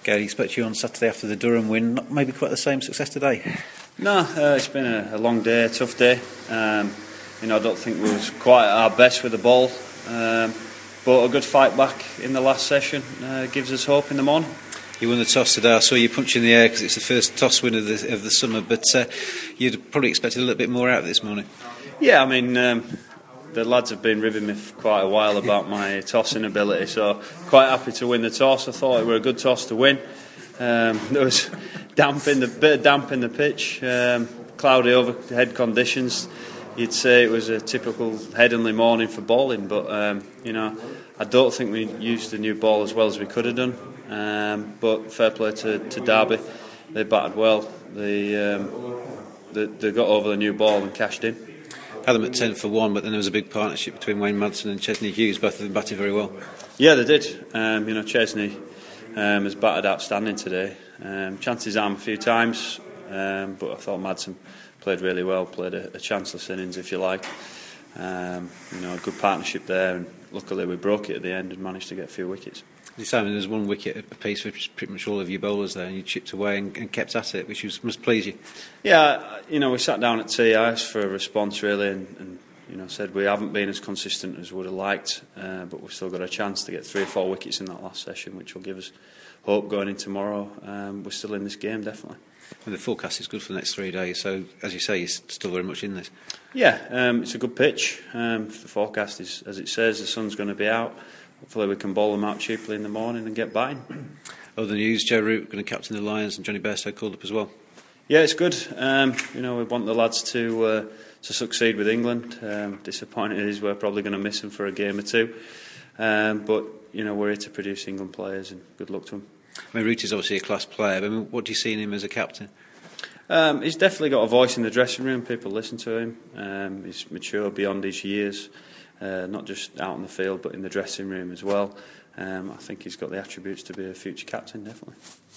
Gary, expect you on Saturday after the Durham win. Not maybe quite the same success today. No, it's been a long day, a tough day. I don't think we was quite at our best with the ball, but a good fight back in the last session gives us hope in the morning. You won the toss today. I saw you punch in the air because it's the first toss win of the summer, but you'd probably expected a little bit more out of this morning. Yeah, I mean, the lads have been ribbing me for quite a while about my tossing ability, so quite happy to win the toss. I thought it were a good toss to win. There was bit of damp in the pitch, cloudy overhead conditions. You'd say it was a typical Headingley morning for bowling, but I don't think we used the new ball as well as we could have done. But fair play to Derby, they batted well. They got over the new ball and cashed in. Had them at 10 for 1, but then there was a big partnership between Wayne Madsen and Chesney Hughes. Both of them batted very well. Yeah, they did. Chesney has batted outstanding today. Chanced his arm a few times, but I thought Madsen played really well. Played a chanceless innings, if you like. A good partnership there, and luckily we broke it at the end and managed to get a few wickets. Simon, there's one wicket apiece for pretty much all of your bowlers there, and you chipped away and kept at it, which must please you. Yeah, we sat down at tea. I asked for a response really, and said we haven't been as consistent as we would have liked, but we've still got a chance to get 3 or 4 wickets in that last session, which will give us hope going into tomorrow. We're still in this game, definitely. And the forecast is good for the next 3 days, so as you say, you're still very much in this. Yeah, it's a good pitch. The forecast is, as it says, the sun's going to be out. Hopefully we can bowl them out cheaply in the morning and get batting. Other news, Joe Root going to captain the Lions, and Johnny Bairstow called up as well. Yeah, it's good. We want the lads to succeed with England. Disappointed is we're probably going to miss them for a game or two. But we're here to produce England players, and good luck to them. I mean, Root is obviously a class player, but what do you see in him as a captain? He's definitely got a voice in the dressing room. People listen to him. He's mature beyond his years. Not just out on the field but in the dressing room as well. I think he's got the attributes to be a future captain, definitely.